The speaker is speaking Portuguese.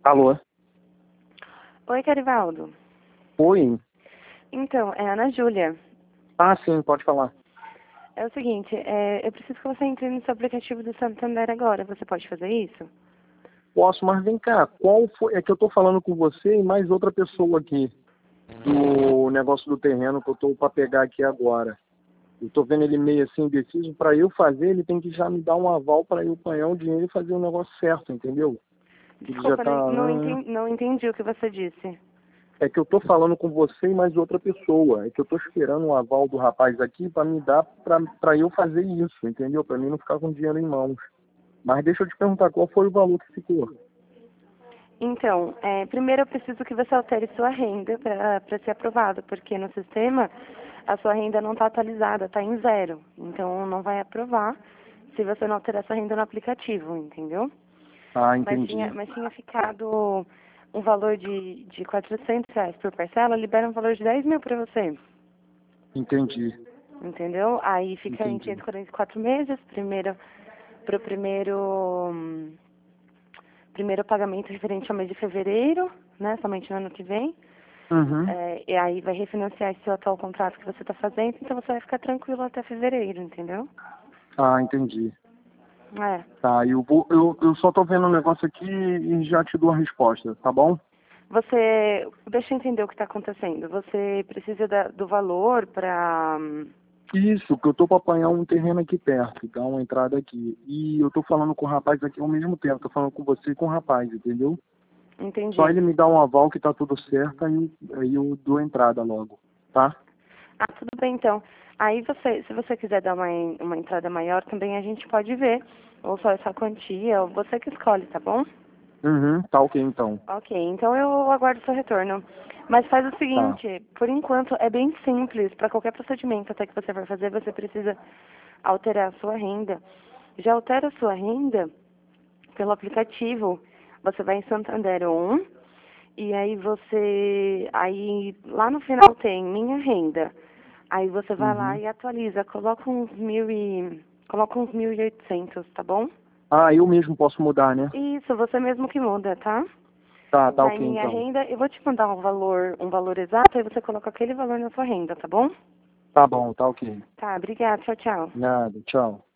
Alô? Oi, Carivaldo. Oi? Então, é a Ana Júlia. Ah, sim, pode falar. É o seguinte, eu preciso que você entre no seu aplicativo do Santander agora. Você pode fazer isso? Posso, mas vem cá, qual foi? É que eu tô falando com você e mais outra pessoa aqui do negócio do terreno que eu tô para pegar aqui agora. Eu tô vendo ele meio assim indeciso. Para eu fazer, ele tem que já me dar um aval para eu apanhar o dinheiro e fazer o negócio certo, entendeu? Ele já Desculpa, tá. não entendi o que você disse. É que eu tô falando com você e mais outra pessoa. É que eu tô esperando o aval do rapaz aqui para me dar para eu fazer isso, entendeu? Para mim não ficar com dinheiro em mãos. Mas deixa eu te perguntar, qual foi o valor que ficou? Então, primeiro eu preciso que você altere sua renda para ser aprovado, porque no sistema a sua renda não está atualizada, está em zero. Então não vai aprovar se você não alterar sua renda no aplicativo, entendeu? Ah, Mas entendi. tinha ficado um valor de R$ 400 por parcela, libera um valor de 10 mil para você. Entendi. Entendeu? Aí fica em Entendi. 144 meses, pro primeiro pagamento referente ao mês de fevereiro, né? Somente no ano que vem. Uhum. E aí vai refinanciar esse atual contrato que você está fazendo, então você vai ficar tranquilo até fevereiro, entendeu? Ah, entendi. É. Tá, eu só tô vendo um negócio aqui e já te dou a resposta, tá bom? Deixa eu entender o que está acontecendo. Você precisa do valor para. Isso, que eu tô pra apanhar um terreno aqui perto, tá? Uma entrada aqui. E eu tô falando com o rapaz aqui ao mesmo tempo, tô falando com você e com o rapaz, entendeu? Só Entendi. ele me dá um aval que tá tudo certo, aí eu dou a entrada logo, tá? Ah, tudo bem então. Aí se você quiser dar uma entrada maior, também a gente pode ver. Ou só essa quantia, ou você que escolhe, tá bom? Uhum, tá ok então. Ok, então eu aguardo seu retorno. Mas faz o Tá. seguinte, por enquanto é bem simples, para qualquer procedimento até que você for fazer, você precisa alterar a sua renda. Já altera a sua renda pelo aplicativo. Você vai em Santander 1 e aí lá no final tem minha renda. Aí você vai lá Uhum. e atualiza, coloca uns 1.800, tá bom? Ah, eu mesmo posso mudar, né? Isso, você mesmo que muda, tá? Tá, tá Vai em ok minha então. renda, eu vou te mandar um valor exato, aí você coloca aquele valor na sua renda, tá bom? Tá bom, tá ok. Tá, obrigada, tchau, tchau. Nada, tchau.